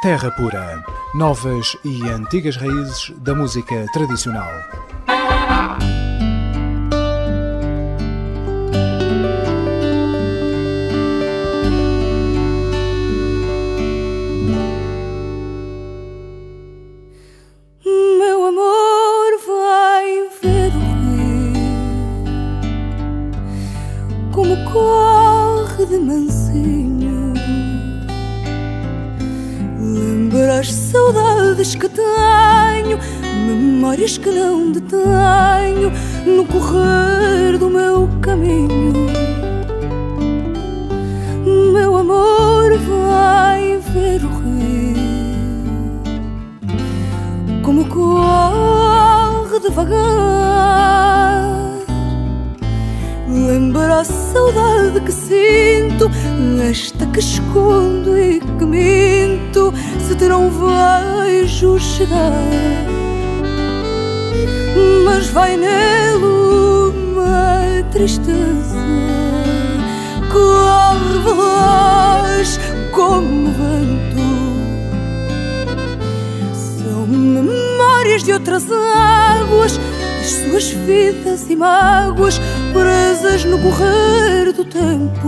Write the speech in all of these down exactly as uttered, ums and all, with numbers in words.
Terra Pura. Novas e antigas raízes da música tradicional. Meu amor vai ver o rio como corre de mansinho. Lembra as saudades que tenho, memórias que não detenho no correr do meu caminho. Meu amor vai ver o rio como corre devagar. Lembra a saudade que sinto, esta que escondo e que minto, se te não vejo chegar. Mas vai nele uma tristeza, corre veloz como o vento. São memórias de outras águas, as suas vidas e mágoas presas no correr do tempo.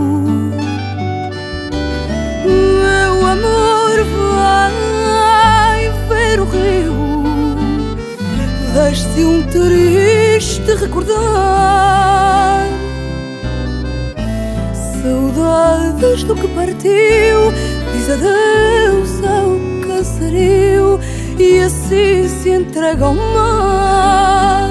Meu amor vai ver o rio, deixe um triste recordar. Saudades do que partiu, diz adeus ao casario e assim se entrega ao mar.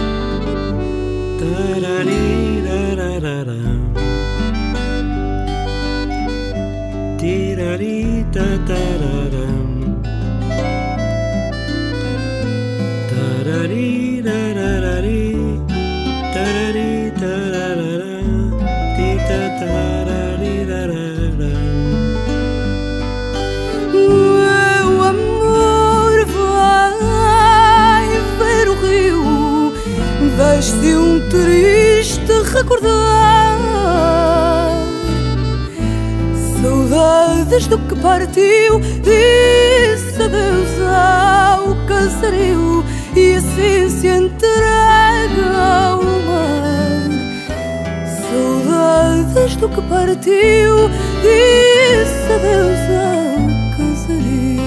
Meu amor vai ver o rio, deixe um triste recordar. Saudades do que partiu, disse adeus ao casario e assim se entrega ao mar. Saudades do que partiu, disse adeus ao casario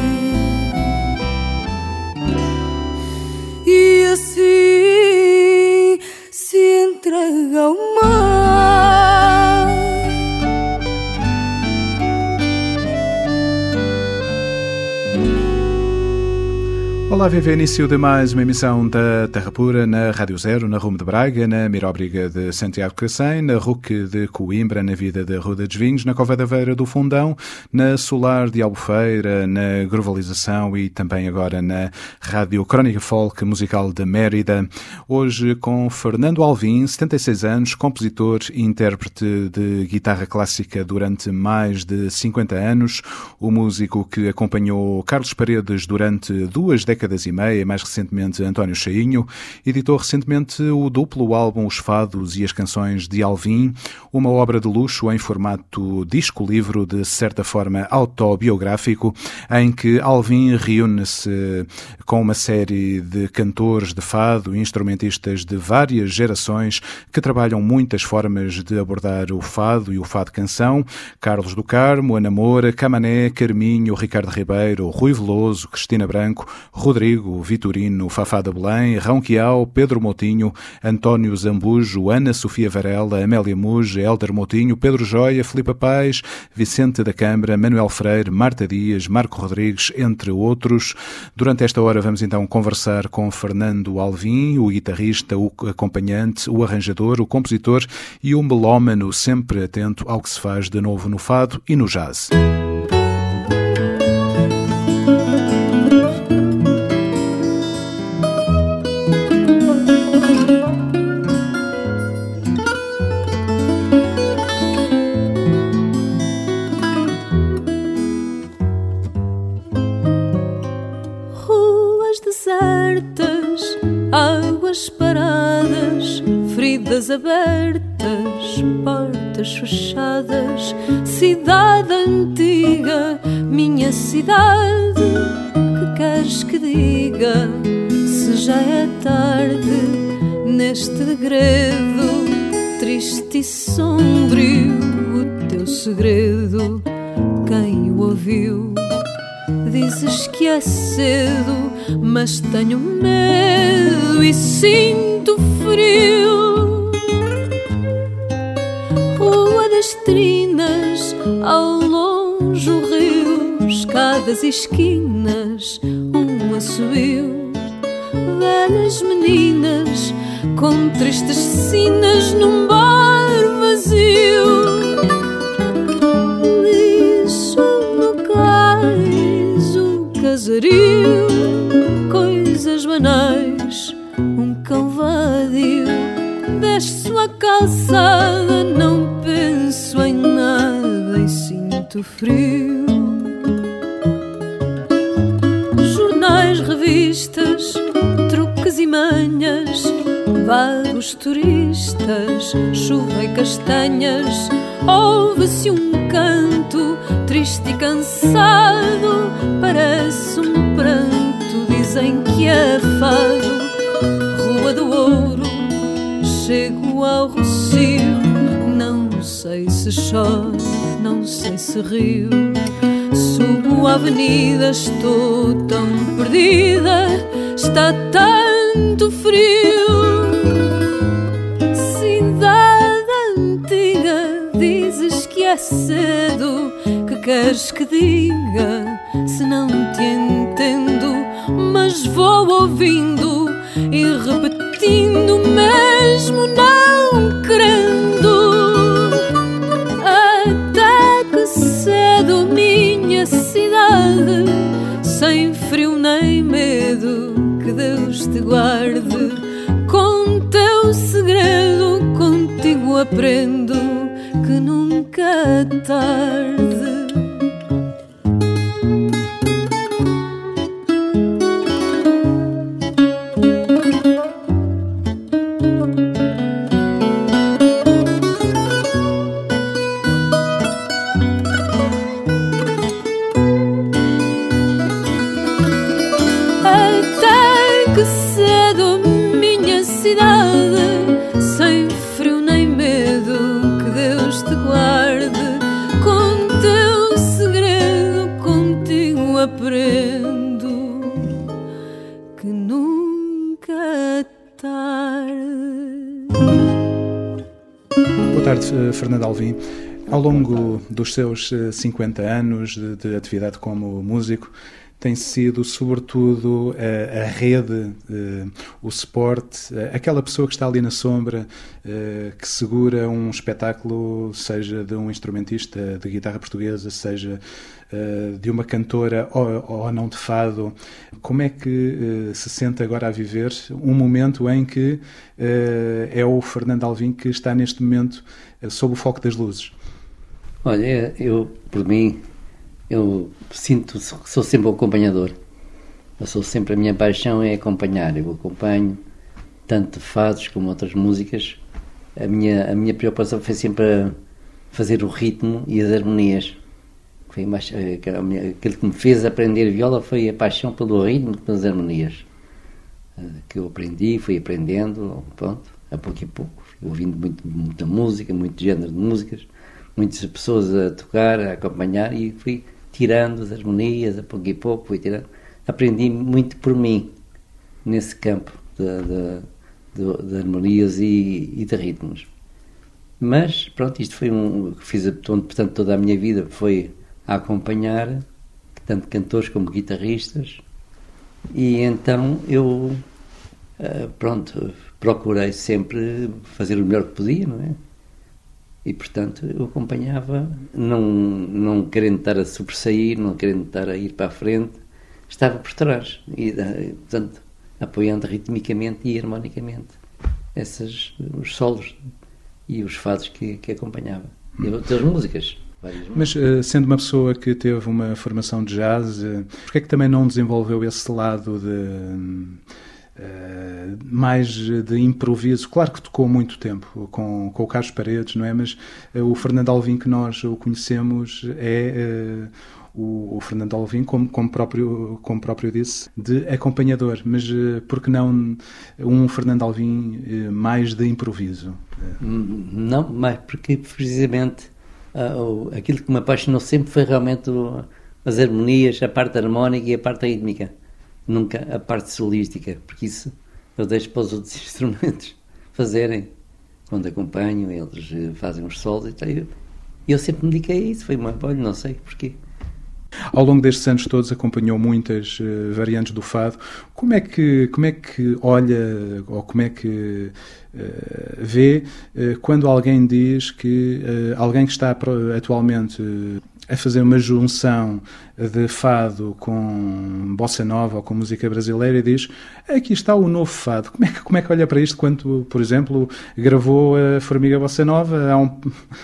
e assim se entrega ao mar. Olá, viva, início de mais uma emissão da Terra Pura na Rádio Zero, na Rumo de Braga, na Miróbriga de Santiago Cacém, na R U C de Coimbra, na Vida da Ruda dos Vinhos, na Cova da Veira do Fundão, na Solar de Albufeira, na Globalização e também agora na Rádio Crónica Folk Musical de Mérida. Hoje com Fernando Alvim, setenta e seis anos, compositor e intérprete de guitarra clássica durante mais de cinquenta anos, o músico que acompanhou Carlos Paredes durante duas décadas e meia, mais recentemente António Chainho, editou recentemente o duplo álbum Os Fados e as Canções de Alvim, uma obra de luxo em formato disco-livro, de certa forma autobiográfico, em que Alvim reúne-se com uma série de cantores de fado e instrumentistas de várias gerações que trabalham muitas formas de abordar o fado e o fado-canção: Carlos do Carmo, Ana Moura, Camané, Carminho, Ricardo Ribeiro, Rui Veloso, Cristina Branco, Rodrigo, Vitorino, Fafá da Belém, Ronquial, Pedro Moutinho, António Zambujo, Ana Sofia Varela, Amélia Muge, Hélder Moutinho, Pedro Joia, Filipe Paz, Vicente da Câmara, Manuel Freire, Marta Dias, Marco Rodrigues, entre outros. Durante esta hora vamos então conversar com Fernando Alvim, o guitarrista, o acompanhante, o arranjador, o compositor e o melómano, sempre atento ao que se faz de novo no fado e no jazz. Águas paradas, feridas abertas, portas portas fechadas, cidade antiga, minha cidade, que queres que diga? Se já é tarde, neste degredo triste e sombrio, o teu segredo, quem o ouviu? Dizes que é cedo, mas tenho medo e sinto frio. Rua das Trinas, ao longe o rio, escadas e esquinas, um assobio. Velhas meninas com tristes sinas num bar vazio. Lixo no cais, o casario, coisas banais, um cão vadio. Desço a calçada, não penso em nada e sinto frio. Jornais, revistas, truques e manhas, vagos turistas, chuva e castanhas. Ouve-se um canto triste e cansado, parece um pranto, dizem que é fado. Rua do Ouro, chego ao Rocio, não sei se choro, não sei se rio. Subo a avenida, estou tão perdida, está tanto frio. Cidade antiga, dizes que é cedo, que queres que diga? Se não te entendo, mas vou ouvindo e repetindo mesmo não querendo. Até que cedo, minha cidade, sem frio nem medo, que Deus te guarde. Com teu segredo, contigo aprendo que nunca é tarde. Aprendo que nunca é tarde. Boa tarde, Fernando Alvim. Ao longo dos seus cinquenta anos de, de atividade como músico, tem sido sobretudo a, a rede, o suporte, aquela pessoa que está ali na sombra, que segura um espetáculo, seja de um instrumentista de guitarra portuguesa, seja de uma cantora ou, ou não de fado. Como é que se sente agora a viver um momento em que é o Fernando Alvim que está neste momento sob o foco das luzes? Olha, eu, por mim, eu sinto que sou sempre um acompanhador. Eu sou sempre, a minha paixão é acompanhar. Eu acompanho tanto fados como outras músicas. A minha, a minha preocupação foi sempre fazer o ritmo e as harmonias. Foi mais, aquilo que me fez aprender viola foi a paixão pelo ritmo e pelas harmonias. Que eu aprendi, fui aprendendo, pronto, a pouco e pouco. Fui ouvindo muito, muita música, muito género de músicas, muitas pessoas a tocar, a acompanhar, e fui tirando as harmonias, a pouco e pouco, fui tirando. Aprendi muito por mim, nesse campo de, de, de, de harmonias e, e de ritmos. Mas, pronto, isto foi um que fiz, portanto, toda a minha vida foi a acompanhar, tanto cantores como guitarristas, e então eu, pronto, procurei sempre fazer o melhor que podia, não é? E, portanto, eu acompanhava, não, não querendo estar a sobressair, não querendo estar a ir para a frente, estava por trás, e, portanto, apoiando ritmicamente e harmonicamente esses, os solos e os fados que, que acompanhava. E outras músicas. Mas, sendo uma pessoa que teve uma formação de jazz, porque é que também não desenvolveu esse lado de, uh, mais de improviso. Claro que tocou muito tempo com, com o Carlos Paredes, não é? Mas uh, o Fernando Alvim que nós o conhecemos é... Uh, O, o Fernando Alvim, como, como, próprio, como próprio disse, de acompanhador, mas uh, por que não um Fernando Alvim uh, mais de improviso? Não, mas porque precisamente uh, aquilo que me apaixonou sempre foi realmente o, as harmonias, a parte harmónica e a parte rítmica, nunca a parte solística, porque isso eu deixo para os outros instrumentos fazerem. Quando acompanho, eles uh, fazem os solos e tal. Eu, eu sempre me dediquei a isso, foi uma, olha, não sei porquê. Ao longo destes anos todos acompanhou muitas uh, variantes do fado. Como é que, como é que olha ou como é que uh, vê uh, quando alguém diz que uh, alguém que está atualmente uh, a fazer uma junção de fado com bossa nova ou com música brasileira e diz, aqui está o novo fado. Como é que, como é que olha para isto quando, por exemplo, gravou a Formiga Bossa Nova há, um,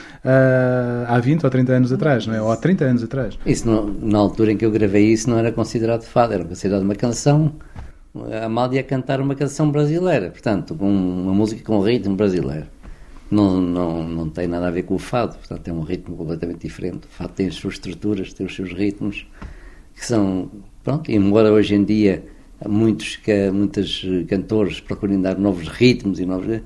há vinte ou trinta anos atrás, não é? Ou há trinta anos atrás? Isso, não, na altura em que eu gravei isso, não era considerado fado, era considerado uma canção, a Amália a cantar uma canção brasileira, portanto, com uma música com ritmo brasileiro. Não, não, não tem nada a ver com o fado, portanto tem um ritmo completamente diferente. O fado tem as suas estruturas, tem os seus ritmos, que são, pronto, embora hoje em dia muitos, muitos cantores procurem dar novos ritmos e novos,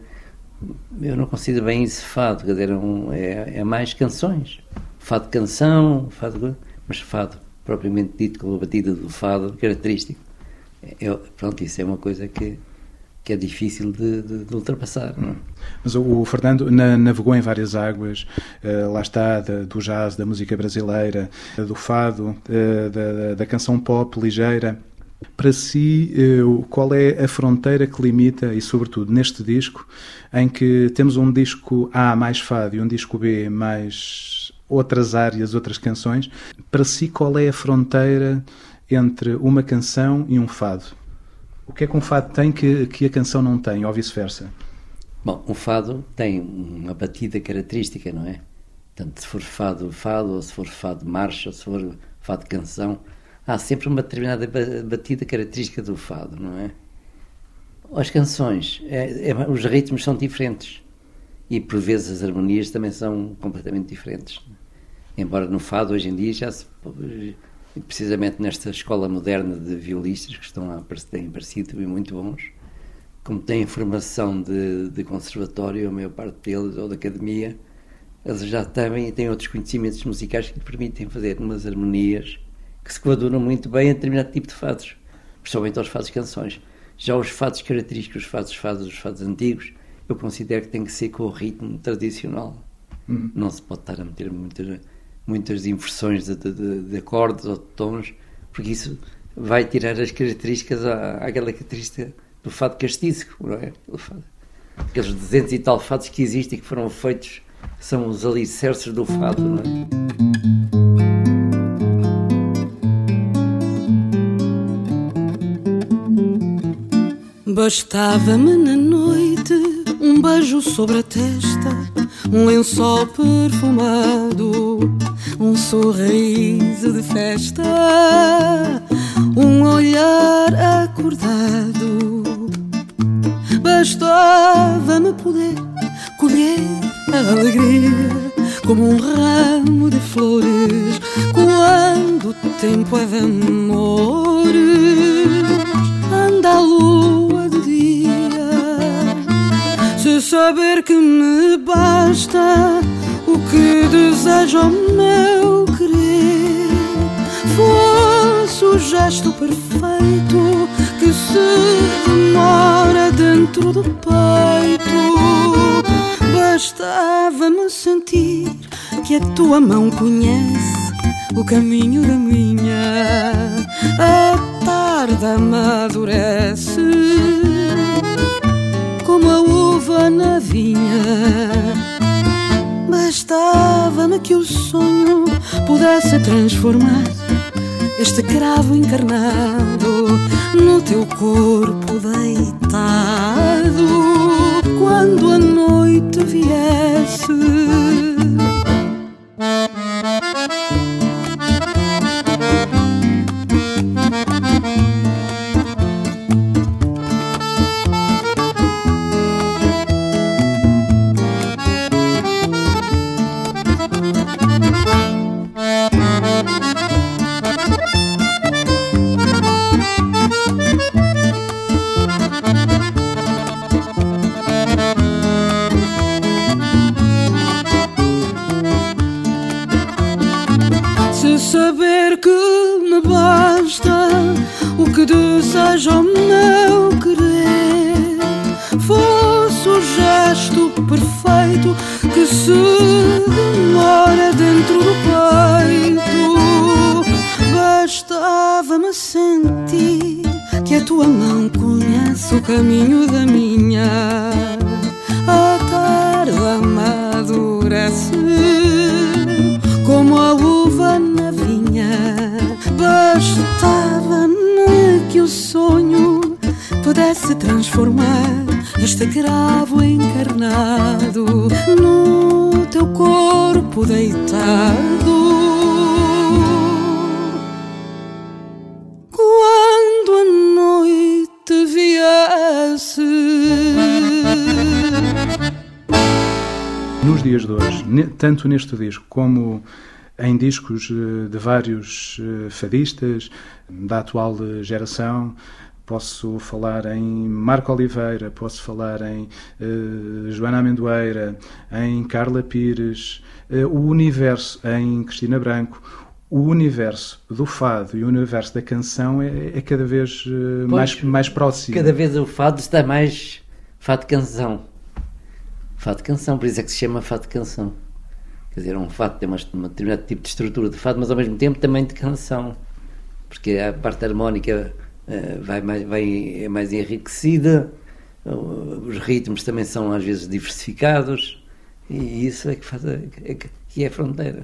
eu não considero bem isso fado, quer dizer, é, é mais canções, fado canção, fado, mas fado propriamente dito, com a batida do fado característico. Eu, pronto, isso é uma coisa que que é difícil de, de, de ultrapassar. Não é? Mas o, o Fernando na, navegou em várias águas, uh, lá está, da, do jazz, da música brasileira, uh, do fado, uh, da, da canção pop ligeira. Para si, uh, qual é a fronteira que limita, e sobretudo neste disco, em que temos um disco A mais fado e um disco B mais outras áreas, outras canções, para si qual é a fronteira entre uma canção e um fado? O que é que um fado tem que, que a canção não tem, ou vice-versa? Bom, um fado tem uma batida característica, não é? Tanto se for fado, fado, ou se for fado marcha, ou se for fado canção, há sempre uma determinada batida característica do fado, não é? As canções, é, é, os ritmos são diferentes e por vezes as harmonias também são completamente diferentes. Embora no fado hoje em dia já se... precisamente nesta escola moderna de violistas que estão a, têm aparecido e muito bons, como têm formação de, de conservatório, a maior parte deles, ou de academia, eles já também têm outros conhecimentos musicais que lhe permitem fazer umas harmonias que se coadunam muito bem a determinado tipo de fados, principalmente aos fados canções. Já os fados característicos, os fados, fados, os fados antigos, eu considero que tem que ser com o ritmo tradicional. Uhum. Não se pode estar a meter muitas... muitas inversões de, de, de acordes ou de tons, porque isso vai tirar as características à, àquela característica do fado castiço, não é? Aqueles duzentos e tal fados que existem, que foram feitos, são os alicerces do fado, não é? Bastava-me na noite um beijo sobre a testa, um lençol perfumado, um sorriso de festa, um olhar acordado. Bastava-me poder colher a alegria como um ramo de flores quando o tempo é de amores. Anda a lua de dia, se saber que me basta o que desejo ao meu querer, fosse o gesto perfeito que se demora dentro do peito. Bastava-me sentir que a tua mão conhece o caminho da minha. A tarde amadurece como a uva na vinha. Bastava-me que o sonho pudesse transformar este cravo encarnado no teu corpo deitado. Quando a noite viesse, basta o que deseja o meu querer. Fosse o gesto perfeito que se demora dentro do peito. Bastava-me sentir que a tua mão conhece o caminho da minha. A tarde amadurece como a uva na vinha. Bastava-me que o sonho pudesse transformar este cravo encarnado no teu corpo deitado. Quando a noite viesse. Nos dias de hoje, tanto neste disco como em discos de vários fadistas da atual geração, posso falar em Marco Oliveira, posso falar em uh, Joana Amendoeira, em Carla Pires, uh, o universo em Cristina Branco, o universo do fado e o universo da canção é, é cada vez uh, mais, mais próximo. Cada vez o fado está mais fado-canção. Fado-canção, por isso é que se chama fado-canção. Quer dizer, um fado tem uma, uma determinado tipo de estrutura de fado, mas ao mesmo tempo também de canção. Porque a parte harmónica uh, vai mais, vai, é mais enriquecida, uh, os ritmos também são às vezes diversificados, e isso é que faz a, é, que é a fronteira.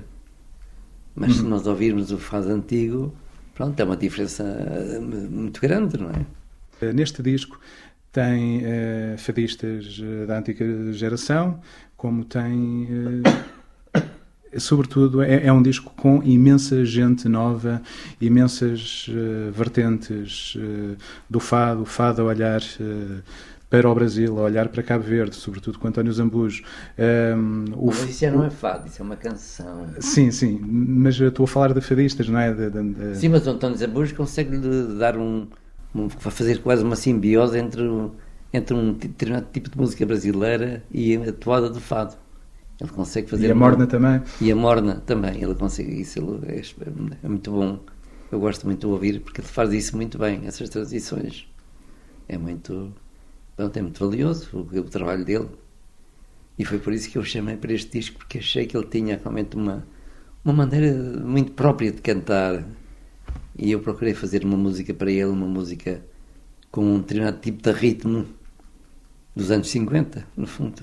Mas uhum. se nós ouvirmos o fado antigo, pronto, é uma diferença muito grande, não é? Neste disco tem uh, fadistas da antiga geração, como tem... Uh, sobretudo, é, é um disco com imensa gente nova, imensas uh, vertentes uh, do fado, o fado a olhar uh, para o Brasil, a olhar para Cabo Verde, sobretudo com António Zambujo. Um, o mas isso já não é fado, isso é uma canção. Sim, sim, mas eu estou a falar de fadistas, não é? De, de, de... Sim, mas o António Zambujo consegue dar um, um... fazer quase uma simbiose entre, entre um determinado tipo de música brasileira e a toada do fado. Ele consegue fazer... E a morna uma... também. E a morna também, ele consegue isso, ele é, é muito bom. Eu gosto muito de ouvir, porque ele faz isso muito bem, essas transições. É muito... Pronto, é muito valioso o, o trabalho dele. E foi por isso que eu chamei para este disco, porque achei que ele tinha realmente uma, uma maneira muito própria de cantar. E eu procurei fazer uma música para ele, uma música com um determinado tipo de ritmo dos anos cinquenta, no fundo,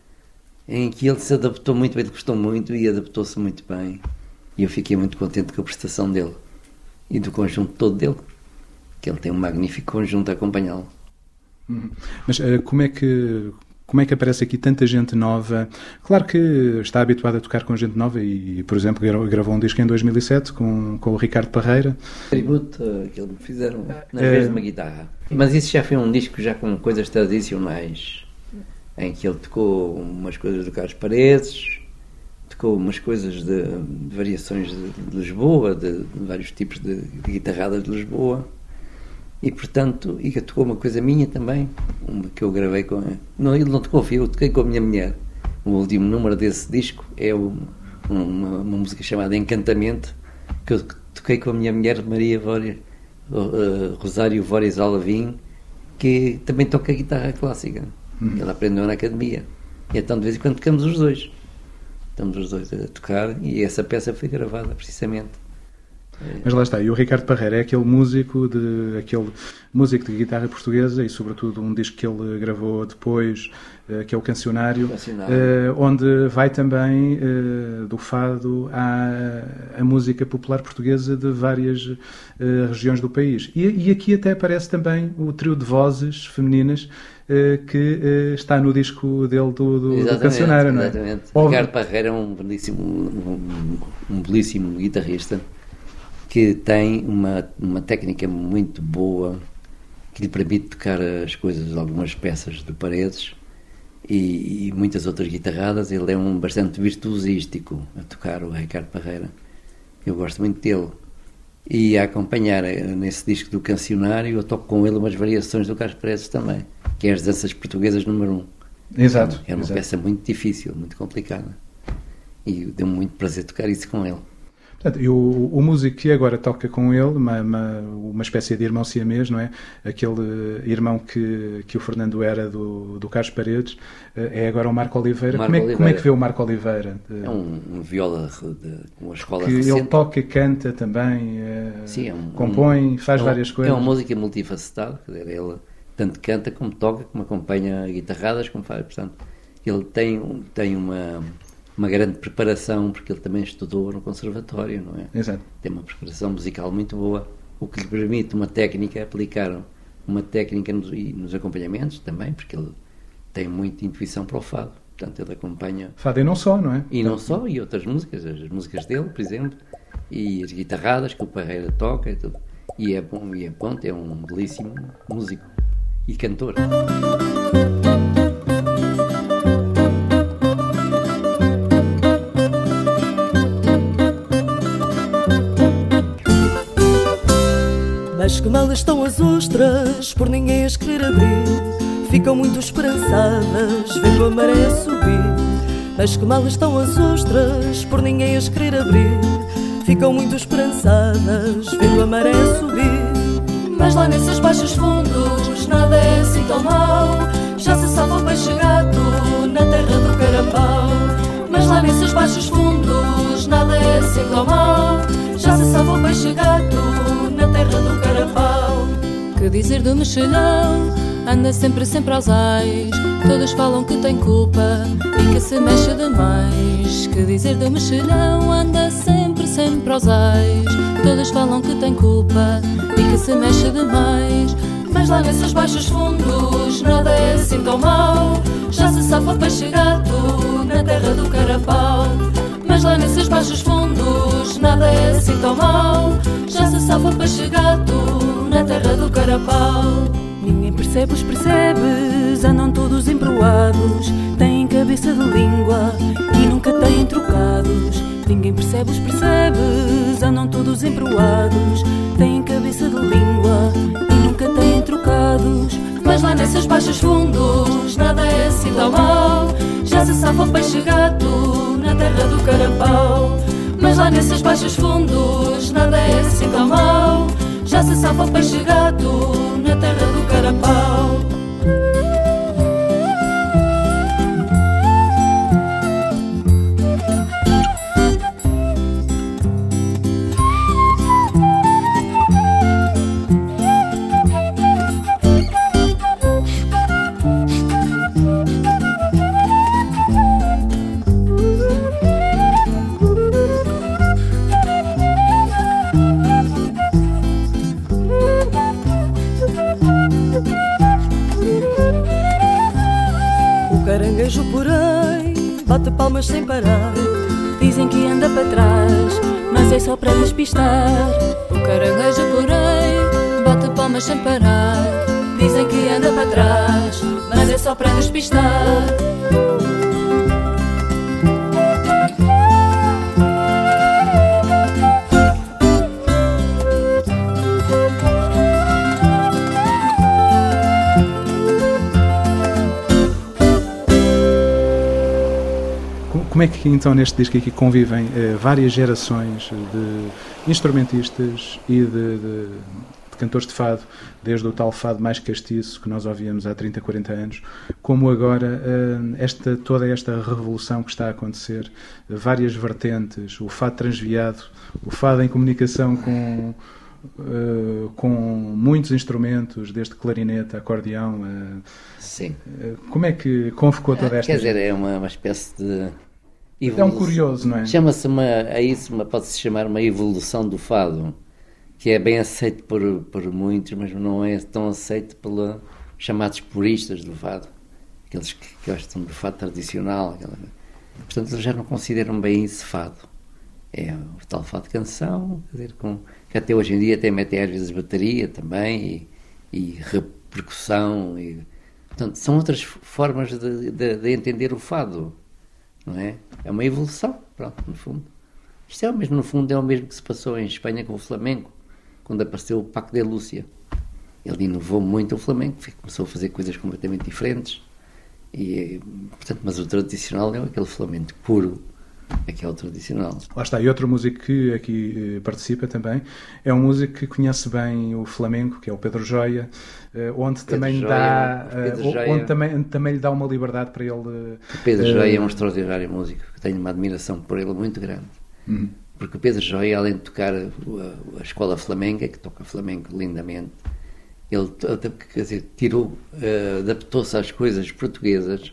em que ele se adaptou muito bem, ele gostou muito e adaptou-se muito bem. E eu fiquei muito contente com a prestação dele e do conjunto todo dele, que ele tem um magnífico conjunto a acompanhá-lo. Uhum. Mas uh, como é que como é que aparece aqui tanta gente nova? Claro que está habituado a tocar com gente nova e, por exemplo, gravou um disco em dois mil e sete com, com o Ricardo Parreira. Tributo uh, que eles fizeram na vez de uma guitarra. Mas isso já foi um disco já com coisas tradicionais, em que ele tocou umas coisas do Carlos Paredes, tocou umas coisas de, de variações de, de Lisboa, de, de vários tipos de, de guitarradas de Lisboa, e portanto, e tocou uma coisa minha também, uma que eu gravei com... Não, ele não tocou, eu toquei com a minha mulher. O último número desse disco é o, uma, uma música chamada Encantamento, que eu toquei com a minha mulher Maria Vória, uh, Rosário Vórias Alavim, que também toca guitarra clássica. Hum. Ela aprendeu na academia. E então de vez em quando tocamos os dois. Estamos os dois a tocar e essa peça foi gravada precisamente. Mas lá está, e o Ricardo Parreira é aquele músico de, aquele músico de guitarra portuguesa e sobretudo um disco que ele gravou depois, que é o Cancionário, Cancionário. Uh, onde vai também uh, do fado à, à música popular portuguesa de várias uh, regiões do país. E, e aqui até aparece também o trio de vozes femininas uh, que uh, está no disco dele do, do, do Cancionário, não é? Exatamente. O Ricardo Parreira é um belíssimo, um, um belíssimo guitarrista que tem uma, uma técnica muito boa que lhe permite tocar as coisas, algumas peças de Paredes e, e muitas outras guitarradas. Ele é um bastante virtuosístico a tocar, o Ricardo Parreira. Eu gosto muito dele. E a acompanhar nesse disco do Cancionário, eu toco com ele umas variações do Carlos Paredes também, que é as danças portuguesas número um. Exato. É uma exato. peça muito difícil, muito complicada. E deu-me muito prazer tocar isso com ele. Portanto, e o, o músico que agora toca com ele, uma, uma, uma espécie de irmão siamês, não é? Aquele irmão que, que o Fernando era do, do Carlos Paredes, é agora o Marco Oliveira. Marco como, é, Oliveira. como é que vê o Marco Oliveira? É um, um viola de uma escola que recente. Ele toca, canta também, é, Sim, é um, compõe, um, faz é um, várias coisas. É uma música multifacetada, quer dizer, ele tanto canta como toca, como acompanha guitarradas, como faz, portanto, ele tem, tem uma... uma grande preparação, porque ele também estudou no conservatório, não é? Exato. Tem uma preparação musical muito boa, o que lhe permite uma técnica, aplicar uma técnica nos, nos acompanhamentos também, porque ele tem muita intuição para o fado, portanto ele acompanha... Fado e não só, não é? E não só, e outras músicas, as músicas dele, por exemplo, e as guitarradas que o Parreira toca e tudo. E é bom, e é bom, é um belíssimo músico e cantor. Mas que mal estão as ostras, por ninguém as querer abrir, ficam muito esperançadas, vendo a maré subir. Mas que mal estão as ostras, por ninguém as querer abrir, ficam muito esperançadas, vendo a maré subir. Mas lá nesses baixos fundos, nada é assim tão mau, já se salva o peixe gato na terra do carapau. Mas lá nesses baixos fundos, nada é assim tão mau, já se salva o peixe gato na terra do carapau. Que dizer do mexilhão, anda sempre, sempre aos ais, todos falam que tem culpa e que se mexe demais. Que dizer do mexilhão, anda sempre, sempre aos ais, todos falam que tem culpa e que se mexe demais. Mas lá nesses baixos fundos, nada é assim tão mau, já se safa o peixe gato na terra do carapau. Mas lá nesses baixos fundos, nada é assim tão mau, já se safa o peixe gato na terra do carapau. Ninguém percebe os percebes, andam todos embroados, têm cabeça de língua e nunca têm trocados. Ninguém percebe os percebes, andam todos embroados, têm cabeça de língua e nunca têm trocados. Mas lá nesses baixos fundos, nada é assim tão mau, já se safa o peixe gato na terra do carapau. Mas lá nesses baixos fundos, nada é assim tão mau, já se safa o peixe gato na terra do carapau. Caranguejo, porém, bate palmas sem parar, dizem que anda para trás, mas é só para despistar. O caranguejo, porém, bate palmas sem parar, dizem que anda para trás, mas é só para despistar. Como é que então neste disco aqui convivem eh, várias gerações de instrumentistas e de, de, de cantores de fado, desde o tal fado mais castiço que nós ouvíamos há trinta, quarenta anos, como agora eh, esta, toda esta revolução que está a acontecer, eh, várias vertentes, o fado transviado, o fado em comunicação com, eh, com muitos instrumentos, desde clarinete, acordeão. Eh, Sim. Eh, como é que convocou toda esta... Quer dizer, é uma, uma espécie de... É um curioso, não é? Chama-se uma, é isso, uma, pode-se chamar uma evolução do fado, que é bem aceito por, por muitos, mas não é tão aceito pelos chamados puristas do fado, aqueles que gostam do fado tradicional. Aquela... Portanto, eles já não consideram bem isso fado. É o tal fado de canção, quer dizer, com, que até hoje em dia até mete às vezes bateria também, e, e repercussão, e, portanto, são outras formas de, de, de entender o fado. Não é? É uma evolução, pronto, no fundo. Isto é o mesmo, no fundo, é o mesmo que se passou em Espanha com o flamenco, quando apareceu o Paco de Lúcia. Ele inovou muito o flamenco, começou a fazer coisas completamente diferentes, e, portanto, mas o tradicional é aquele flamenco puro, aquele tradicional. Lá está, e outro músico que aqui eh, participa também é um músico que conhece bem o flamenco, que é o Pedro Joia, eh, onde, Pedro também, Joia, dá, Pedro eh, Joia, onde também, também lhe dá uma liberdade para ele... O Pedro eh, Joia é um extraordinário músico, que tenho uma admiração por ele muito grande. Uhum. Porque o Pedro Joia, além de tocar a, a, a escola flamenca, que toca flamenco lindamente, ele, quer dizer, tirou, uh, adaptou-se às coisas portuguesas,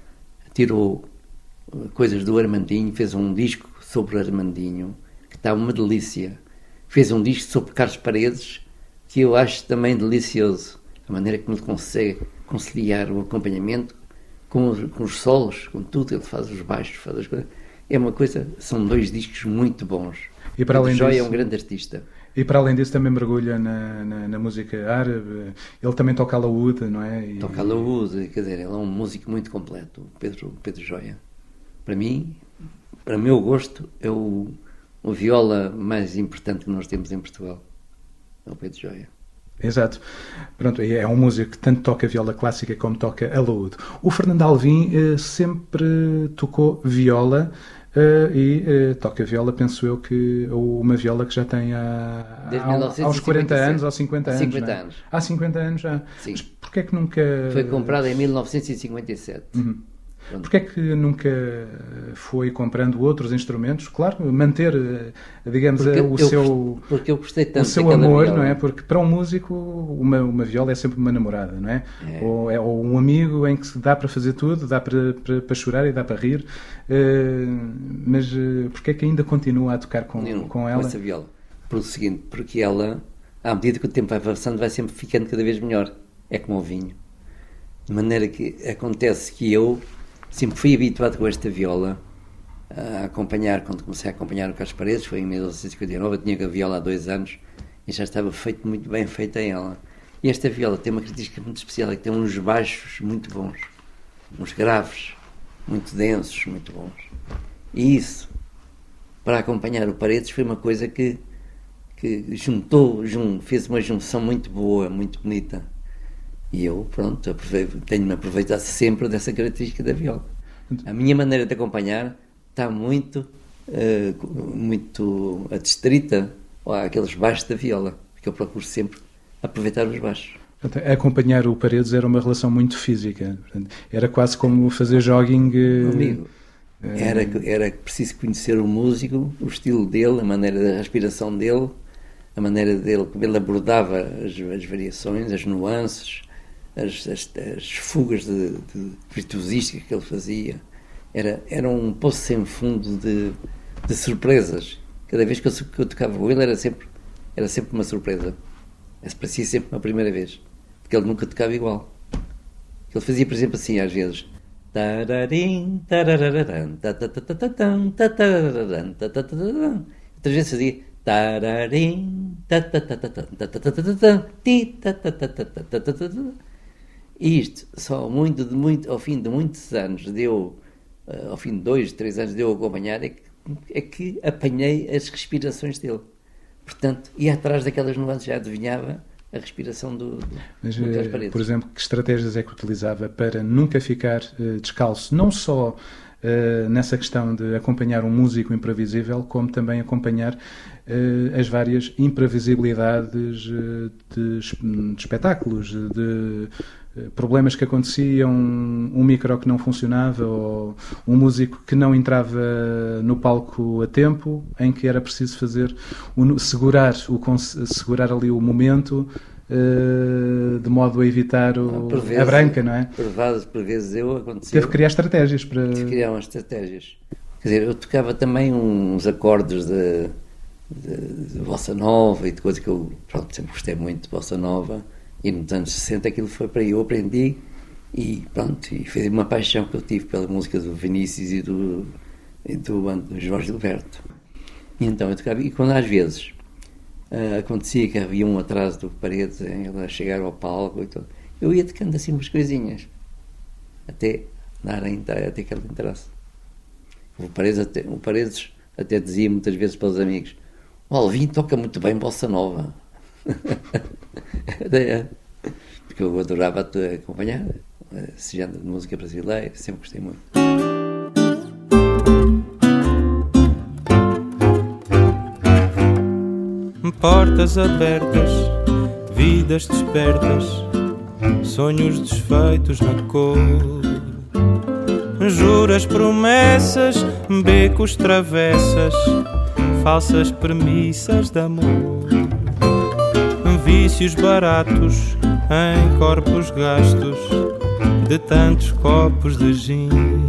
tirou uh, coisas do Armandinho, fez um disco sobre o Armandinho, que está uma delícia. Fez um disco sobre Carlos Paredes, que eu acho também delicioso. A maneira como ele consegue conciliar o acompanhamento com os, com os solos, com tudo. Ele faz os baixos, faz as coisas. É uma coisa, são dois discos muito bons. E para além Joia disso, é um grande artista. E para além disso também mergulha na, na, na música árabe. Ele também toca alaúde, não é? E... Toca alaúde, quer dizer, ele é um músico muito completo, o Pedro, Pedro Joia. Para mim, para meu gosto, é o, o viola mais importante que nós temos em Portugal. É o Pedro Joia. Exato. Pronto, é um músico que tanto toca viola clássica como toca alaúde. O Fernando Alvim eh, sempre tocou viola. Uh, e uh, toca viola, penso eu que uma viola que já tem há, há aos quarenta anos ou cinquenta anos. cinquenta anos. Há cinquenta anos já. Sim. Mas porquê é que nunca... Foi comprada em mil novecentos e cinquenta e sete. Uhum. Porquê é que nunca foi comprando outros instrumentos? Claro, manter, digamos, porque o eu, seu, porque eu gostei tanto o seu amor, viola. Não é? Porque para um músico uma, uma viola é sempre uma namorada, não é? É. Ou, é, ou um amigo em que dá para fazer tudo, dá para, para, para chorar e dá para rir. Uh, mas uh, porquê é que ainda continua a tocar com, Não, com ela? Com essa viola. Por o seguinte, porque ela, à medida que o tempo vai passando, vai sempre ficando cada vez melhor. É como o vinho. De maneira que acontece que eu sempre fui habituado com esta viola a acompanhar, quando comecei a acompanhar o Carlos Paredes, foi em mil novecentos e cinquenta e nove, eu tinha a viola há dois anos e já estava feito, muito bem feita ela. E esta viola tem uma característica muito especial, é que tem uns baixos muito bons, uns graves muito densos, muito bons. E isso, para acompanhar o Paredes, foi uma coisa que, que juntou, jun, fez uma junção muito boa, muito bonita. E eu, pronto, tenho-me aproveitado sempre dessa característica da viola. A minha maneira de acompanhar está muito, uh, muito adstrita àqueles baixos da viola, porque eu procuro sempre aproveitar os baixos. Acompanhar o Paredes era uma relação muito física. Era quase como fazer jogging. Uh, Amigo, era, era preciso conhecer o músico, o estilo dele, a maneira da respiração dele, a maneira dele, como ele abordava as, as variações, as nuances, As, as, as fugas de, de virtuosística que ele fazia. Era, era um poço sem fundo de, de surpresas. Cada vez que eu, que eu tocava com ele era sempre, era sempre uma surpresa. Parecia sempre uma primeira vez, porque ele nunca tocava igual. Ele fazia, por exemplo, assim às vezes. Outras vezes fazia e isto, só muito, de muito, ao fim de muitos anos, deu, uh, ao fim de dois, três anos, deu a acompanhar, é que, é que apanhei as respirações dele. Portanto, ia atrás daquelas nuances, já adivinhava a respiração do, do, Mas, do Carlos Paredes. Por exemplo, que estratégias é que utilizava para nunca ficar uh, descalço, não só uh, nessa questão de acompanhar um músico imprevisível, como também acompanhar uh, as várias imprevisibilidades uh, de, de espetáculos, de problemas que aconteciam, um micro que não funcionava ou um músico que não entrava no palco a tempo, em que era preciso fazer segurar, o, segurar ali o momento uh, de modo a evitar o, por vezes, a branca, não é? Por vezes, por vezes eu aconteceu. Teve que criar estratégias para... Teve que criar umas estratégias. Quer dizer, eu tocava também uns acordes de, de, de bossa nova e de coisas que eu, pronto, sempre gostei muito de bossa nova. E nos anos sessenta aquilo foi para aí, eu aprendi e pronto, e foi uma paixão que eu tive pela música do Vinícius e do, e do, do Jorge Gilberto. E então eu tocava, e quando às vezes uh, acontecia que havia um atraso do Paredes em ela chegar ao palco e tudo, eu ia tocando assim umas coisinhas, até dar a entrar, até que ela entrasse. O Paredes até, o Paredes até dizia muitas vezes para os amigos: o Alvim toca muito bem bossa nova. Porque eu adorava acompanhar esse género de música brasileira, sempre gostei muito. portas abertas, vidas despertas, sonhos desfeitos na cor. Juras, promessas, becos, travessas, falsas premissas de amor. Vícios baratos em corpos gastos de tantos copos de gin.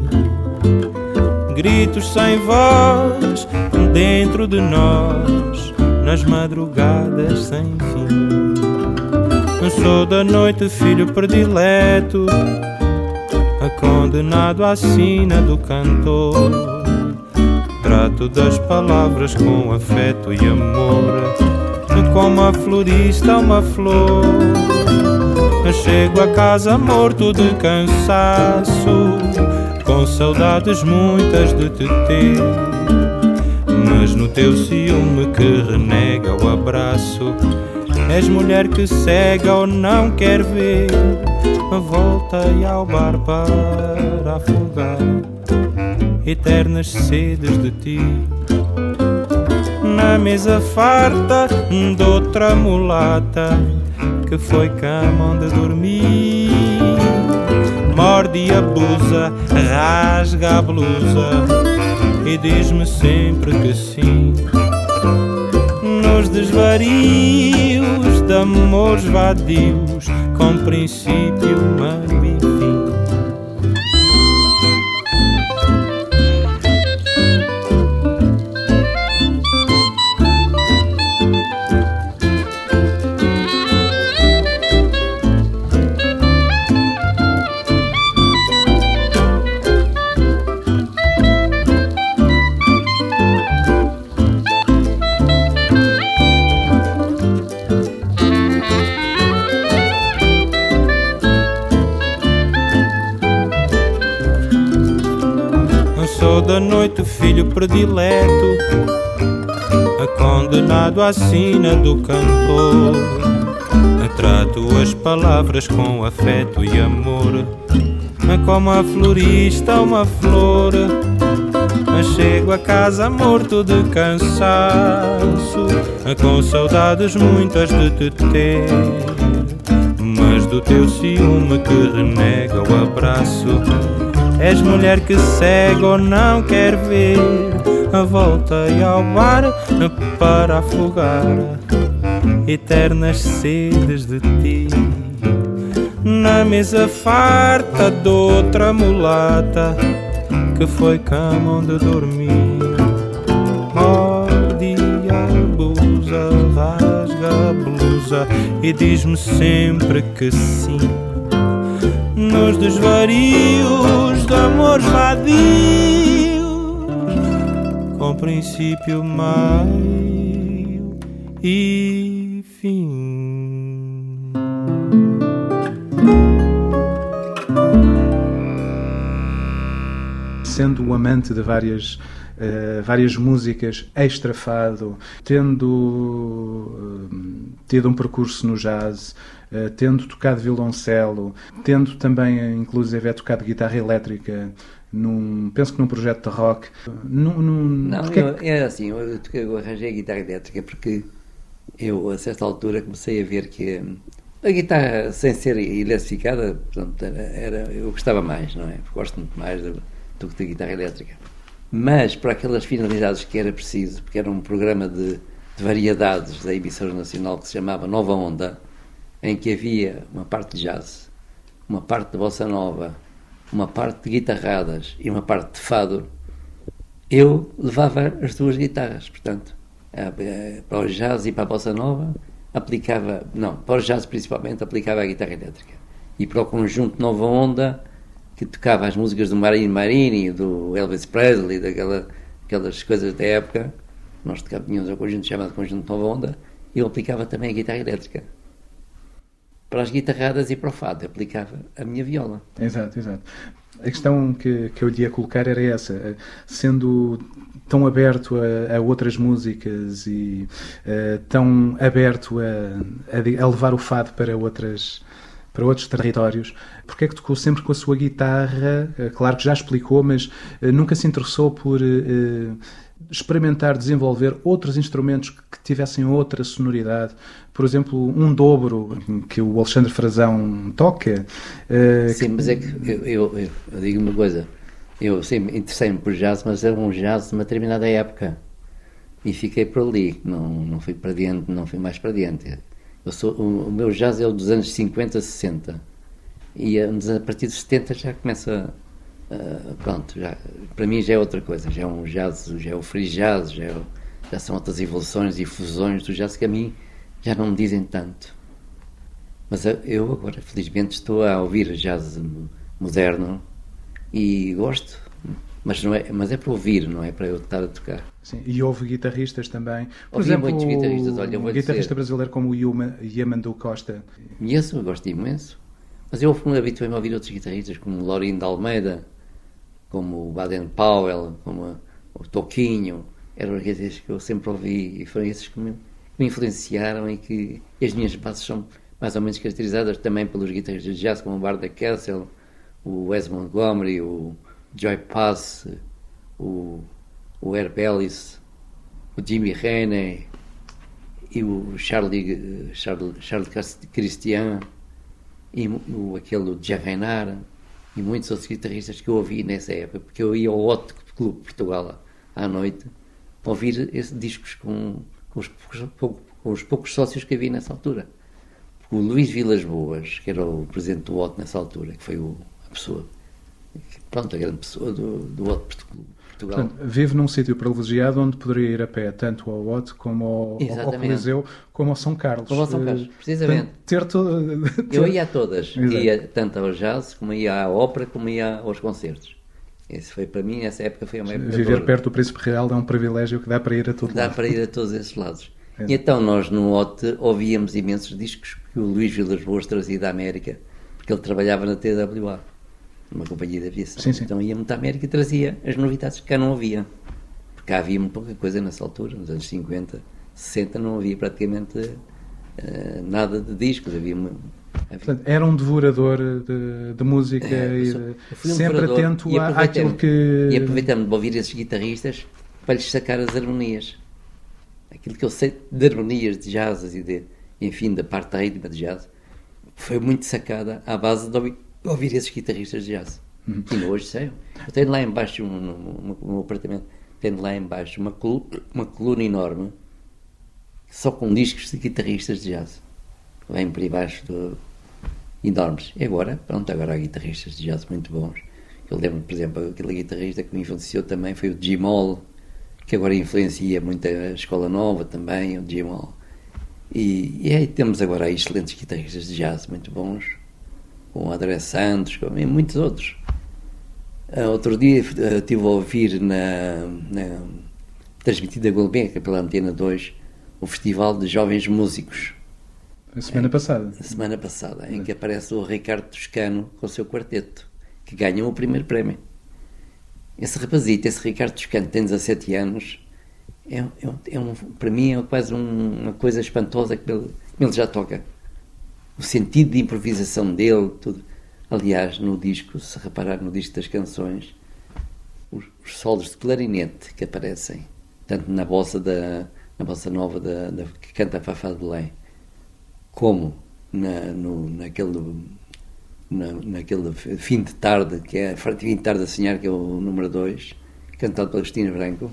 Gritos sem voz dentro de nós, nas madrugadas sem fim. Sou da noite filho predileto, condenado à sina do cantor. Trato das palavras com afeto e amor, como a florista uma flor. Chego a casa morto de cansaço, com saudades muitas de te ter. Mas no teu ciúme que renega o abraço, és mulher que cega ou não quer ver. Voltei ao bar para afogar eternas sedes de ti. Na mesa farta de outra mulata que foi cama onde dormi. Morde e abusa, rasga a blusa e diz-me sempre que sim. Nos desvarios de amores vadios, com princípio, meio e fim. Da noite filho predileto, condenado à sina do cantor. Trato as palavras com afeto e amor, como a florista uma flor. Chego a casa morto de cansaço, com saudades muitas de te ter. Mas do teu ciúme que renega o abraço, és mulher que cega ou não quer ver. Voltei ao bar para afogar eternas sedes de ti. Na mesa farta de outra mulata que foi cama onde dormi. Morde e abusa, rasga a blusa e diz-me sempre que sim. Nos desvarios de amores vadios, com princípio, meio e fim. Sendo um amante de várias, uh, várias músicas extra-fado, tendo uh, tido um percurso no jazz, Uh, tendo tocado violoncelo, tendo também, inclusive, é tocado guitarra elétrica, num, penso que num projeto de rock. Num, num, não, eu, é assim, eu, eu arranjei a guitarra elétrica porque eu, a certa altura, comecei a ver que a guitarra, sem ser eletrificada, portanto, era, era, eu gostava mais, não é? Gosto muito mais do, do que da guitarra elétrica. Mas, para aquelas finalidades que era preciso, porque era um programa de, de variedades da emissora nacional que se chamava Nova Onda, em que havia uma parte de jazz, uma parte de bossa nova, uma parte de guitarradas e uma parte de fado, eu levava as duas guitarras. Portanto, para o jazz e para a bossa nova, aplicava, não, para o jazz principalmente, aplicava a guitarra elétrica. E para o conjunto Nova Onda, que tocava as músicas do Marini Marini, do Elvis Presley, daquela, aquelas coisas da época, nós tocávamos um conjunto chamado Conjunto Nova Onda, e eu aplicava também a guitarra elétrica. Para as guitarradas e para o fado, aplicava a minha viola. Exato, exato. A questão que, que eu lhe ia colocar era essa, sendo tão aberto a, a outras músicas e uh, tão aberto a, a, a levar o fado para outras, para outros territórios. Porquê é que tocou sempre com a sua guitarra? Claro que já explicou, mas nunca se interessou por uh, experimentar, desenvolver outros instrumentos que tivessem outra sonoridade? Por exemplo, um dobro que o Alexandre Frazão toca. Uh, Sim, que... mas é que eu, eu, eu, eu digo uma coisa. Eu sempre interessei-me por jazz, mas era um jazz de uma determinada época. E fiquei por ali. Não, não fui para diante, não fui mais para diante. Eu sou, o, o meu jazz é o dos anos cinquenta, sessenta. E a, a partir dos setenta já começa... Uh, pronto, já, para mim já é outra coisa. Já é um jazz, já é o free jazz, já, é, já são outras evoluções e fusões do jazz que a mim já não me dizem tanto. Mas eu agora, felizmente, estou a ouvir jazz moderno e gosto, mas, não é, mas é para ouvir, não é para eu estar a tocar. Sim, e houve guitarristas também. Por Ouvi exemplo, muitos guitarristas. Olha, eu vou um guitarrista dizer, brasileiro como o Yuma, Yamandu Costa. Conheço, eu gosto imenso. Mas eu me habituei a ouvir outros guitarristas, como o Laurindo de Almeida, como o Baden Powell, como o Toquinho. Eram guitarristas que eu sempre ouvi e foram esses que me, me influenciaram e que e as minhas bases são mais ou menos caracterizadas também pelos guitarristas de jazz, como o Barda Kessel, o Wes Montgomery, o Joy Pass, o, o Herb Ellis, o Jimmy Rennie e o Charlie, Charlie, Charlie Christian e o, aquele Jeff Reinhardt e muitos outros guitarristas que eu ouvi nessa época, porque eu ia ao Hot Club de Portugal à noite ouvir esses discos com, com, os poucos, com os poucos sócios que havia nessa altura. O Luís Vilas Boas, que era o presidente do Hot nessa altura, que foi o, a pessoa, pronto, a grande pessoa do, do Hot Portugal. Portanto, vive num sítio privilegiado onde poderia ir a pé tanto ao Hot como ao, ao Coliseu, como ao São Carlos. Como ao São Carlos, precisamente. Ter todo, ter... Eu ia a todas, Exato. Ia tanto ao jazz, como ia à ópera, como ia aos concertos. Esse foi para mim, essa época foi uma época... Viver de perto do Príncipe Real é um privilégio que dá para ir a todo Dá lado. para ir a todos esses lados. É. E então nós no Hot ouvíamos imensos discos que o Luís Vilas Boas trazia da América, porque ele trabalhava na T W A, numa companhia de aviação. Sim, sim. Então ia muito à América e trazia as novidades que cá não havia. Porque cá havia muito pouca coisa nessa altura, nos anos cinquenta, sessenta, não havia praticamente uh, nada de discos. Havia, havia... Portanto, era um devorador de, de música É, e sou, de, sempre atento e à, àquilo que... E aproveitamos de ouvir esses guitarristas para lhes sacar as harmonias. Aquilo que eu sei de harmonias de jazz e de, enfim, da parte da ritmo de jazz, foi muito sacada à base de ouvir, de ouvir esses guitarristas de jazz. Uhum. E hoje sei. Eu tenho lá embaixo, um, no, no meu apartamento, tenho lá embaixo uma, colu, uma coluna enorme, só com discos de guitarristas de jazz. Vem por aí baixo, do, enormes. E agora, pronto, agora há guitarristas de jazz muito bons. Eu lembro, por exemplo, aquele guitarrista que me influenciou também foi o Jim Hall, que agora influencia muito a escola nova também, o Jim Hall. E, e aí temos agora excelentes guitarristas de jazz muito bons, com o André Santos, com, e muitos outros. Uh, outro dia uh, estive a ouvir na, na transmitida Gulbenkian pela Antena dois o Festival de Jovens Músicos. A semana é, passada. A semana passada, em que aparece o Ricardo Toscano com o seu quarteto, que ganham o primeiro prémio. Esse rapazito, esse Ricardo Toscano, tem dezassete anos, é, é, é um, para mim é quase um, uma coisa espantosa que ele, ele já toca. O sentido de improvisação dele, tudo. Aliás, no disco, se reparar no disco das canções, os, os solos de clarinete que aparecem, tanto na bossa, da, na bossa nova da, da, que canta a Fafá de Belém, como na, no, naquele, na, naquele fim de tarde, que é Fim de Tarde a Sonhar, que é o número dois, cantado pela Cristina Branco,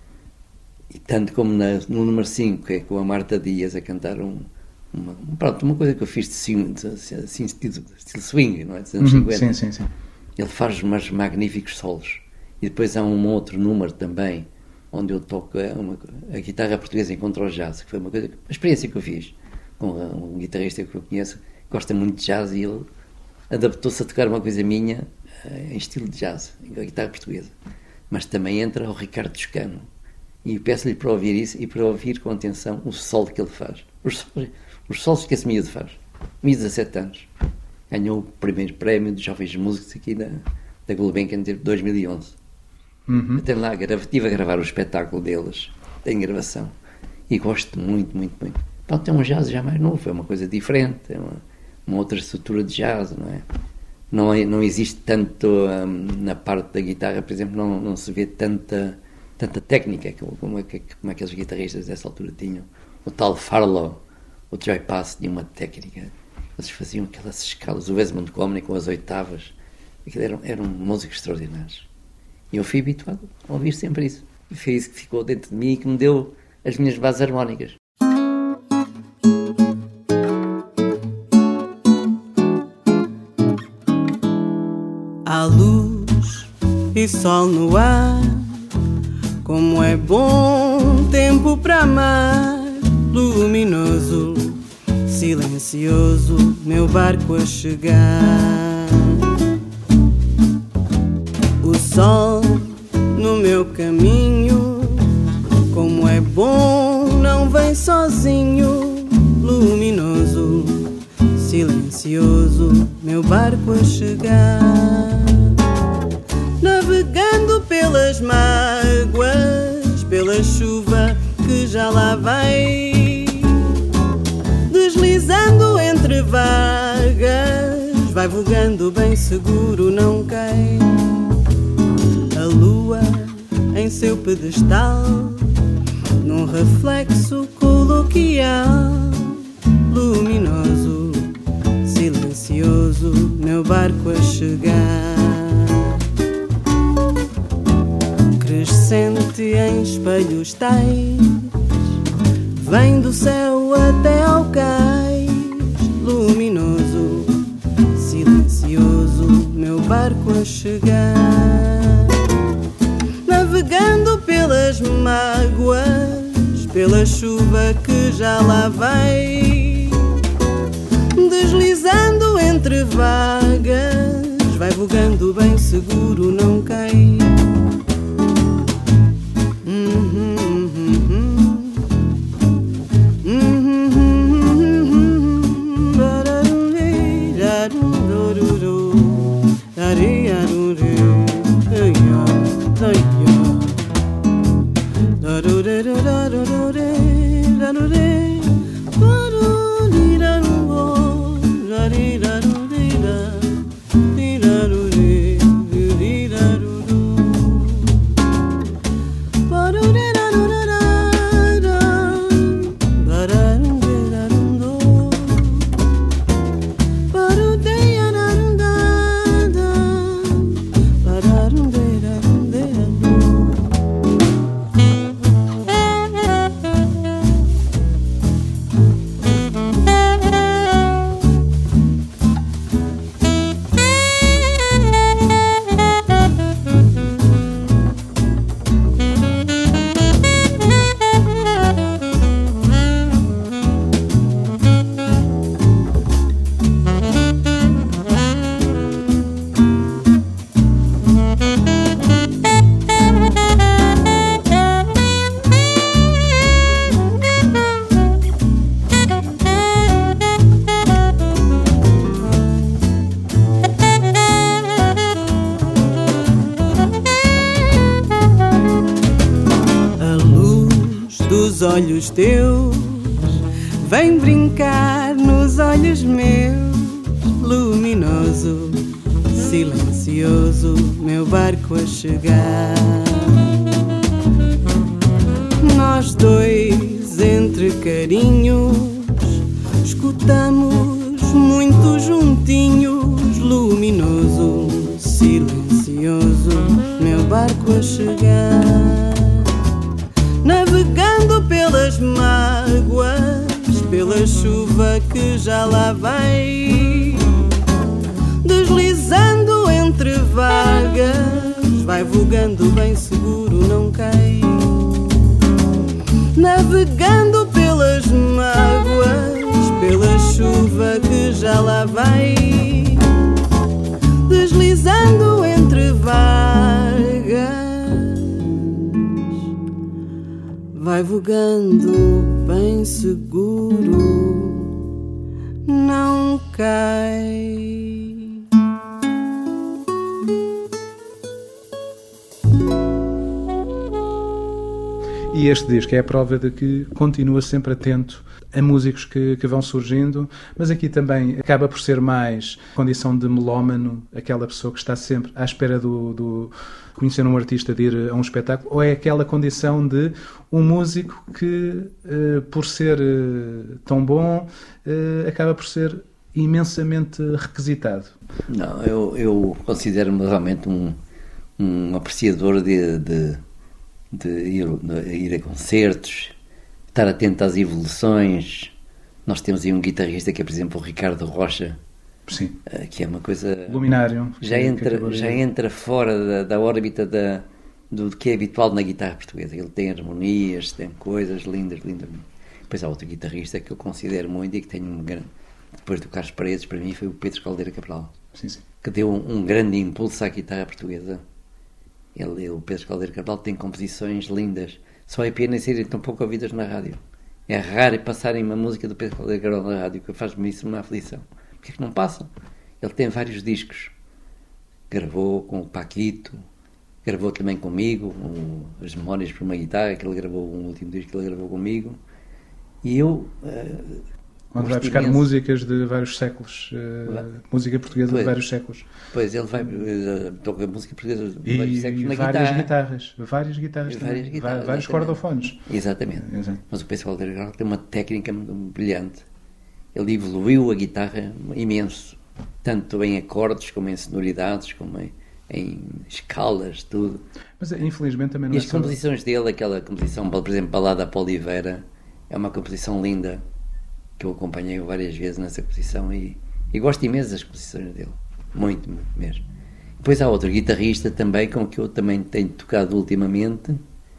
e tanto como na, no número cinco, que é com a Marta Dias a cantar um, uma, pronto, uma coisa que eu fiz de, swing, de, assim, estilo, estilo swing, não é? Dos anos uhum, cinquenta. sim, sim, sim. Ele faz umas magníficos solos. E depois há um outro número também, onde eu toco uma, a guitarra portuguesa encontra o jazz, que foi uma, coisa, uma experiência que eu fiz com um guitarrista que eu conheço, que gosta muito de jazz, e ele adaptou-se a tocar uma coisa minha em estilo de jazz, com a guitarra portuguesa. Mas também entra o Ricardo Toscano, e peço-lhe para ouvir isso e para ouvir com atenção o solo que ele faz. Os solos, os solos que esse miúdo faz. miúdo de dezassete anos. Ganhou o primeiro prémio de jovens músicos aqui da, da Gulbenkian de dois mil e onze. Uhum. Até lá, estive a gravar o espetáculo deles, tem gravação, e gosto muito, muito, muito. Pronto, é um jazz já mais novo, é uma coisa diferente, é uma, uma outra estrutura de jazz, não é? Não, é, não existe tanto, um, na parte da guitarra, por exemplo, não, não se vê tanta, tanta técnica como, é, como aqueles guitarristas dessa altura tinham. O tal Farlow, o Joy Pass tinha uma técnica, eles faziam aquelas escalas, o Wes Montgomery com as oitavas, eram, eram músicos extraordinários. E eu fui habituado a ouvir sempre isso. E foi isso que ficou dentro de mim e que me deu as minhas bases harmónicas. Há luz e sol no ar, como é bom tempo para amar. Luminoso, silencioso, meu barco a chegar. O sol no meu caminho, como é bom, não vem sozinho. Luminoso, silencioso, meu barco a chegar. Navegando pelas mágoas, pela chuva que já lá vai, deslizando entre vagas, vai vogando bem seguro, não cai. A lua em seu pedestal, num reflexo coloquial, luminoso, silencioso, meu barco a chegar. Crescente em espelhos tais, vem do céu até ao cais, luminoso, silencioso, meu barco a chegar. Navegando pelas mágoas, pela chuva que já lá vai, deslizando entre vagas, vai vogando bem seguro, não cai. Olhos teus, vem brincar nos olhos meus, luminoso, silencioso, meu barco a chegar. Nós dois entre carinhos, escutamos muito juntinhos, luminoso, silencioso, meu barco a chegar. Navegando pelas mágoas, pela chuva que já lá vai, deslizando entre vagas, vai vogando bem seguro, não cai. Navegando pelas mágoas, pela chuva que já lá vai, deslizando entre vagas, vai vogando bem seguro, não cai. E este disco é a prova de que continua sempre atento a músicos que, que vão surgindo, mas aqui também acaba por ser mais condição de melómano, aquela pessoa que está sempre à espera do, do conhecer um artista, de ir a um espetáculo, ou é aquela condição de um músico que, uh, por ser uh, tão bom, uh, acaba por ser imensamente requisitado? Não, eu, eu considero-me realmente um, um apreciador de, de, de, ir, de ir a concertos, estar atento às evoluções. Nós temos aí um guitarrista que é, por exemplo, o Ricardo Rocha. Sim. Que é uma coisa... Luminário. Já entra, já entra fora da, da órbita da, do que é habitual na guitarra portuguesa. Ele tem harmonias, tem coisas lindas, lindas. Depois há outro guitarrista que eu considero muito e que tem um grande... Depois do Carlos Paredes, para mim, foi o Pedro Caldeira Cabral. Sim, sim. Que deu um, um grande impulso à guitarra portuguesa. Ele, o Pedro Caldeira Cabral tem composições lindas. Só é pena serem tão pouco ouvidas na rádio. É raro passarem uma música do Pedro Caldeira Cabral na rádio, que faz-me isso uma aflição. Porquê que não passam? Ele tem vários discos. Gravou com o Paquito, gravou também comigo, um, as Memórias para uma Guitarra, que ele gravou, um último disco que ele gravou comigo. E eu... Uh, Onde vai buscar imenso. Músicas de vários séculos, uh, música portuguesa pois, de vários séculos. Pois, ele vai, uh, toca música portuguesa de e, vários séculos e na várias guitarra. guitarras, várias guitarras, e várias também, guitarras vários cordofones. Exatamente. Exato. Mas o Pedro Caldeira Cabral tem uma técnica brilhante. Ele evoluiu a guitarra imenso, tanto em acordes, como em sonoridades, como em, em escalas, tudo. Mas infelizmente também não e é as composições só... dele, aquela composição, por exemplo, Balada para Oliveira, é uma composição linda, que eu acompanhei várias vezes nessa composição e, e gosto imenso das composições dele, muito, muito mesmo. Depois há outro guitarrista também, com que eu também tenho tocado ultimamente,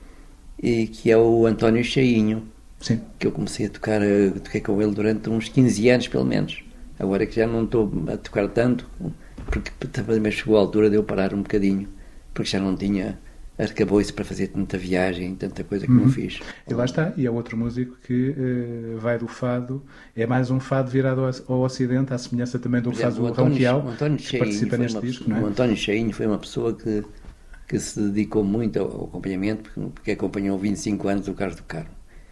e que é o António Cheinho. Sim. Que eu comecei a tocar, a, toquei com ele durante uns quinze anos pelo menos. Agora que já não estou a tocar tanto, porque também chegou a altura de eu parar um bocadinho, porque já não tinha arcabouço para fazer tanta viagem, tanta coisa que uhum. não fiz. E lá está, e é outro músico que uh, vai do fado, é mais um fado virado ao, ao Ocidente, à semelhança também do que faz o Ronquial, que participa neste disco, pessoa, não é? O António Cheinho foi uma pessoa que, que se dedicou muito ao, ao acompanhamento, porque, porque acompanhou vinte e cinco anos o Carlos do Carmo.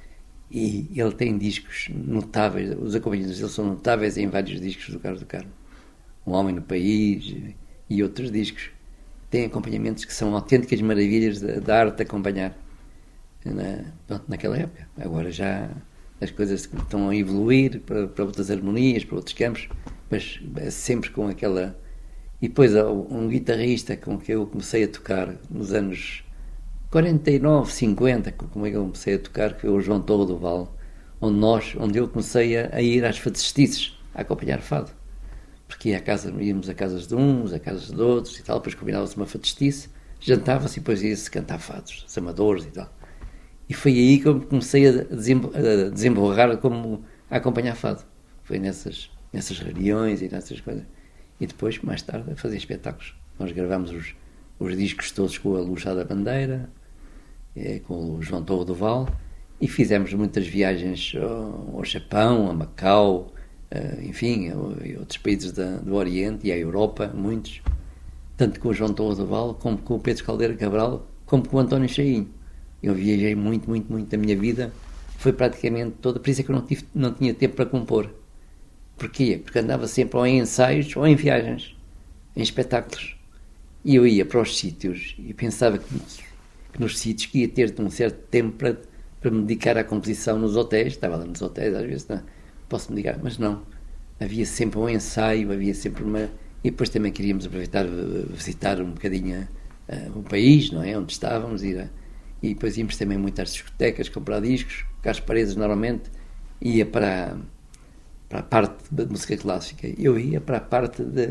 E ele tem discos notáveis, os acompanhamentos dele são notáveis em vários discos do Carlos do Carmo. Um Homem no País e outros discos. Tem acompanhamentos que são autênticas maravilhas da, da arte de acompanhar na, pronto, naquela época. Agora já as coisas estão a evoluir para, para outras harmonias, para outros campos, mas é sempre com aquela... E depois um guitarrista com que eu comecei a tocar nos anos quarenta e nove, cinquenta, como é que eu comecei a tocar, que foi o João Torre do Val, onde, nós, onde eu comecei a, a ir às fadestices, a acompanhar fado. Porque ia à casa, íamos a casas de uns, a casas de outros e tal, depois combinava-se uma fadestice, jantava-se e depois ia-se cantar fados, os amadores e tal. E foi aí que eu comecei a, desembo a desemborrar como a acompanhar fado. Foi nessas, nessas reuniões e nessas coisas. E depois, mais tarde, a fazer espetáculos. Nós gravámos os, os discos todos com a Luxada Bandeira, é, com o João Torre do Val, e fizemos muitas viagens ao, ao Japão, a Macau, Uh, enfim, e outros países da, do Oriente e à Europa, muitos, tanto com o João Torre do Val, como com o Pedro Caldeira Cabral, como com o António Cheinho. Eu viajei muito, muito, muito. A minha vida foi praticamente toda, por isso é que eu não, tive, não tinha tempo para compor. Porquê? Porque andava sempre ou em ensaios ou em viagens, em espetáculos. E eu ia para os sítios e pensava que, que nos sítios que ia ter um certo tempo para, para me dedicar à composição nos hotéis. Estava lá nos hotéis, às vezes, não, posso me ligar, mas não. Havia sempre um ensaio, havia sempre uma... E depois também queríamos aproveitar, visitar um bocadinho uh, o país, não é? Onde estávamos, ir a... e depois íamos também muito às discotecas, comprar discos. Carlos Paredes, normalmente, ia para, para a parte de música clássica. Eu ia para a parte de,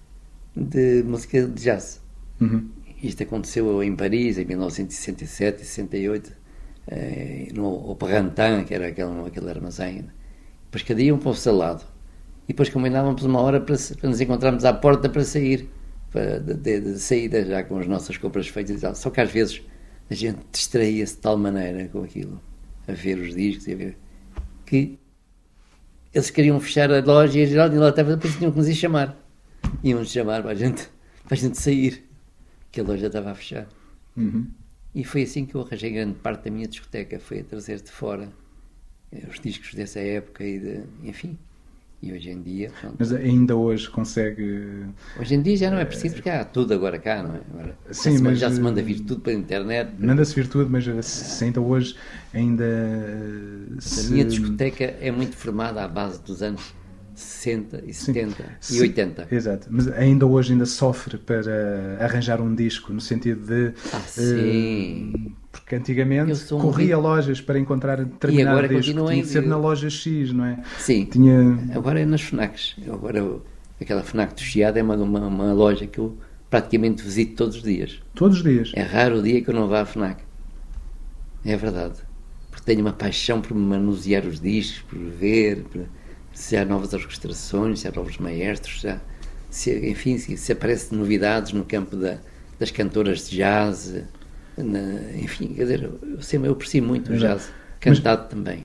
de música de jazz. Uhum. Isto aconteceu em Paris, em mil novecentos e sessenta e sete, sessenta e oito, uh, no Operantin, que era aquele, aquele armazém. Depois cada dia um para o salado. E depois combinávamos uma hora para, para nos encontrarmos à porta para sair, para, de, de, de saída já com as nossas compras feitas e tal. Só que às vezes a gente distraía-se de tal maneira com aquilo, a ver os discos e a ver, que eles queriam fechar a loja e a lá estava, depois tinham que nos ir chamar. Iam-nos chamar para a gente, para a gente sair, que a loja estava a fechar. Uhum. E foi assim que eu arranjei grande parte da minha discoteca, foi a trazer de fora os discos dessa época e de, enfim, e hoje em dia... Pronto. Mas ainda hoje consegue... Hoje em dia já não é preciso, porque há tudo agora cá, não é? Agora, Sim, já, se, mas, já se manda vir tudo pela internet. Manda-se vir tudo, mas se ainda hoje ainda... Se... A minha discoteca é muito formada à base dos anos sessenta e setenta sim, e sim, oitenta. Exato, mas ainda hoje ainda sofre para arranjar um disco, no sentido de... Ah, sim. Uh, porque antigamente corria um... lojas para encontrar determinado disco, tinha de ser na loja X, não é? Sim, tinha... agora é nas FNACs. Agora, aquela FNAC do Chiado é uma, uma, uma loja que eu praticamente visito todos os dias. Todos os dias? É raro o dia que eu não vá à FNAC. É verdade. Porque tenho uma paixão por manusear os discos, por ver... Por... se há novas orquestrações, se há novos maestros, se há, se, enfim, se, se aparecem novidades no campo da, das cantoras de jazz, na, enfim, quer dizer, eu, sempre, eu aprecio muito o jazz, cantado Mas... também.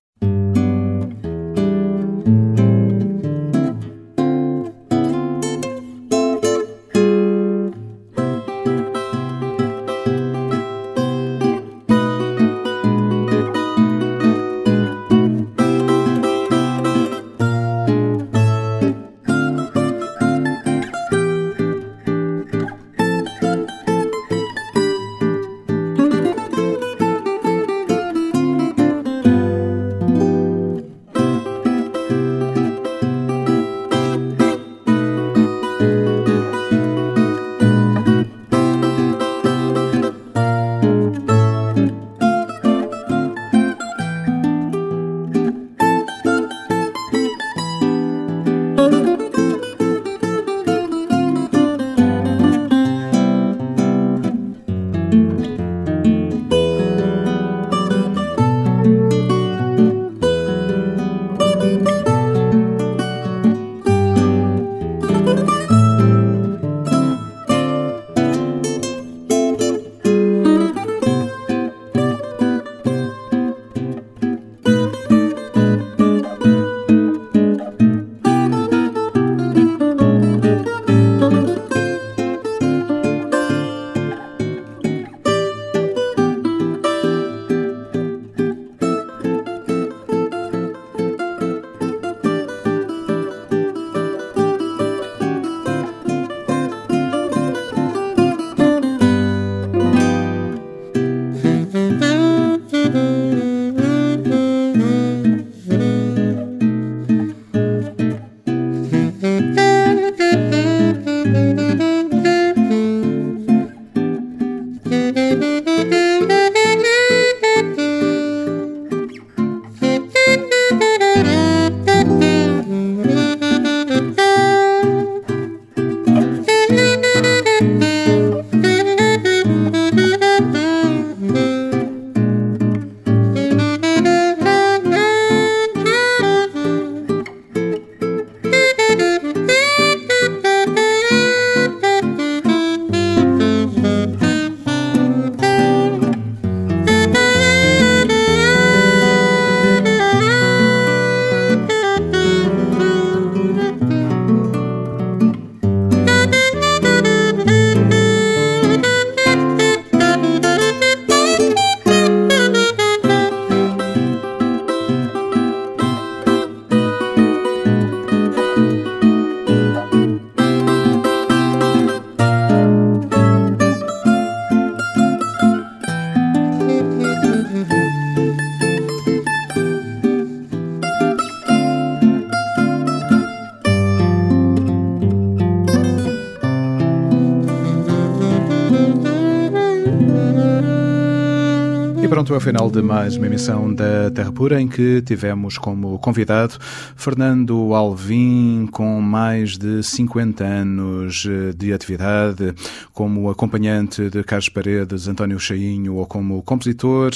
Pronto, é o final de mais uma emissão da Terra Pura, em que tivemos como convidado Fernando Alvim, com mais de cinquenta anos de atividade, como acompanhante de Carlos Paredes, António Chainho, ou como compositor,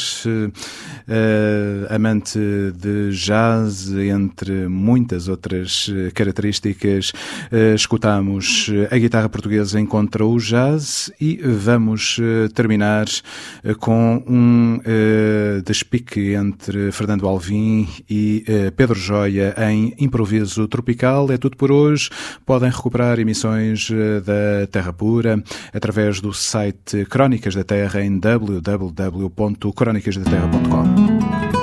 eh, amante de jazz, entre muitas outras características. Eh, escutamos a guitarra portuguesa encontra o jazz e vamos terminar com um uh, despique entre Fernando Alvim e uh, Pedro Joia em Improviso Tropical. É tudo por hoje. Podem recuperar emissões uh, da Terra Pura através do site Crónicas da Terra em w w w ponto crónicas da terra ponto com.